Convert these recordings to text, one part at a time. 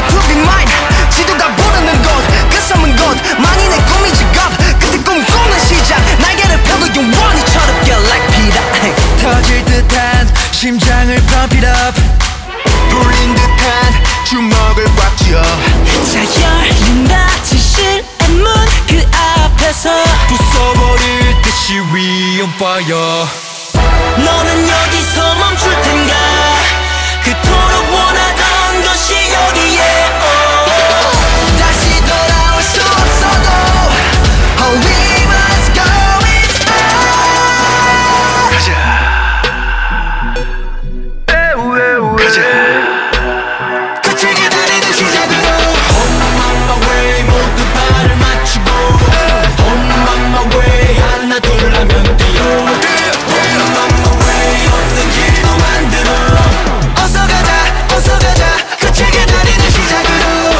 nowhere to be mine. 지도가 부르는 곳 그 섬은 곳 만인의 꿈이 직업 끝에 꿈꾸는 시작 날개를 펴고 영원히 철없게 like Peter. 터질 듯한 심장을 pump it up. 불린 듯한 주먹을 꽉 쥐어 자 열린다 진실의 문 그 앞에서 부숴버릴 듯이 we on fire. 너는 여기서 멈출 텐가 그토록 원하던 것이 여기에 다시 돌아올 수 없어도 Oh we must go it on. 가자 끝을 기다리는 시작으로 On my way 모두 발을 맞추고 On my way 하나 둘 하면 뛰어 On my way 없는 길도 만들어 어서 가자 끝을 기다리는 시작으로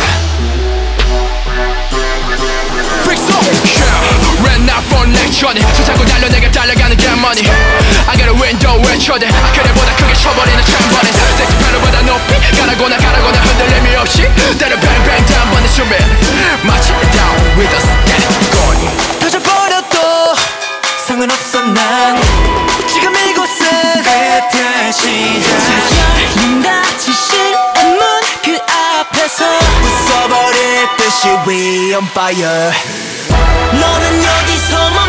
Ran out for lecture 손잡고 달려 내가 달려가는 get money I got a window 외쳐대 그래보다 크게 쳐버리는 chamberlain 섹시 pedal보다 높이 가라고나 흔들림이 없이 때려 bang bang 단번에 준비 마치 down with us get it going 터져버려도 상관없어 난 지금 이곳은 끝의 시작 열린다 진실의 문 그 앞에서 부숴버릴 듯이 we on fire. 너는 여기서